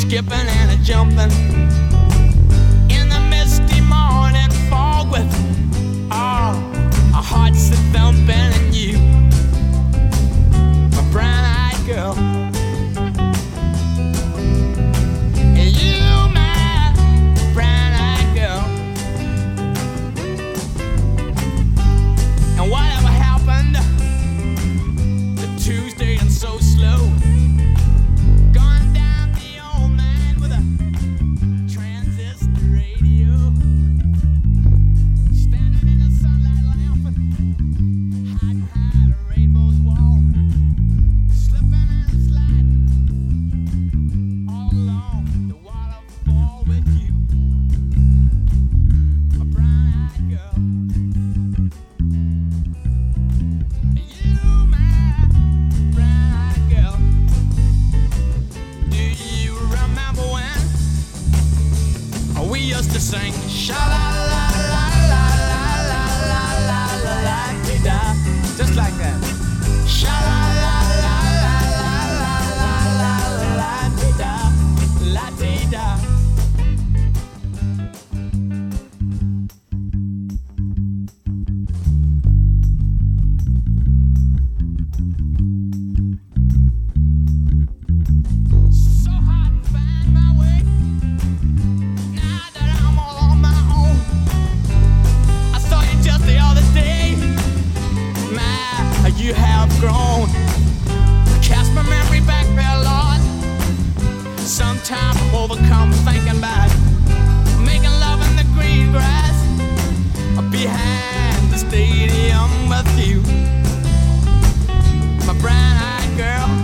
skipping and a jumping in the misty morning fog with our hearts a thumping and you, my brown-eyed girl. And you, my brown-eyed girl. And whatever happened to Tuesday and so slow? Gone down the old man with a transistor radio, standing in the sunlight laughing, hiding behind a rainbow's wall, slipping and sliding all along the waterfall with you, a brown-eyed girl. You, my brown-eyed girl. Do you remember when we used to sing sha la la la la la la la la la la da, just like that. Sha la la la la la la la la da, la da. So hard to find my way now that I'm all on my own. I saw you just the other day. My, you have grown. Cast my memory back there, Lord. Sometimes I'm overcome thinking about making love in the green grass behind the stadium with you, my brown-eyed girl.